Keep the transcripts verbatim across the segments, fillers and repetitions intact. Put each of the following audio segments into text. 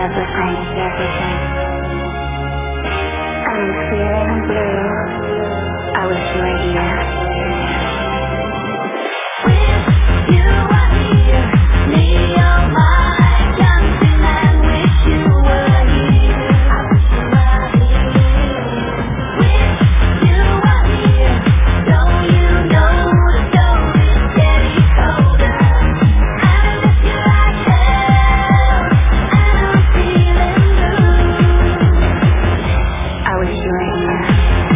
everything, everything. I'm feeling blue. I wish you were here. With you are here, Leo, my countryman. Wish you were here. I wish you were here. With you are here, don't you know the stone is getting colder? I miss you like hell, and I'm feeling blue. I wish you were here.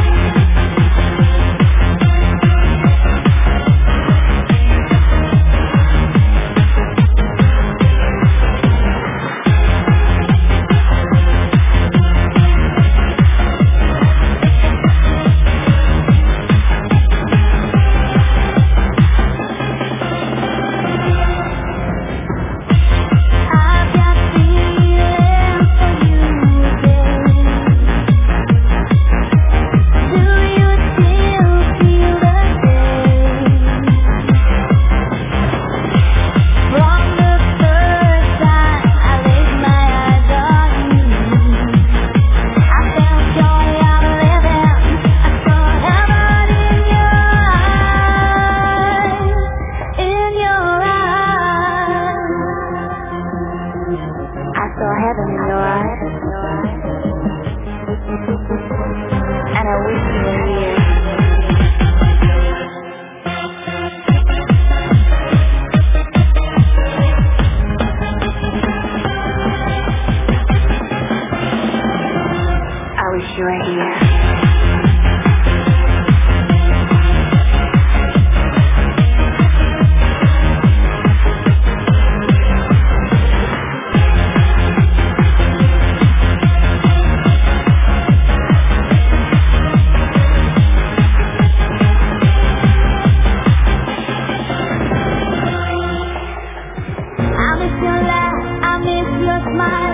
I've got feelings for you again. Do you still feel the same? From the first time I laid my eyes on you, I felt joy of living. I saw heaven in your eyes, in your eyes. I saw heaven in your eyes, and I wish you were here. I wish you were here. I miss your laugh, I miss your smile.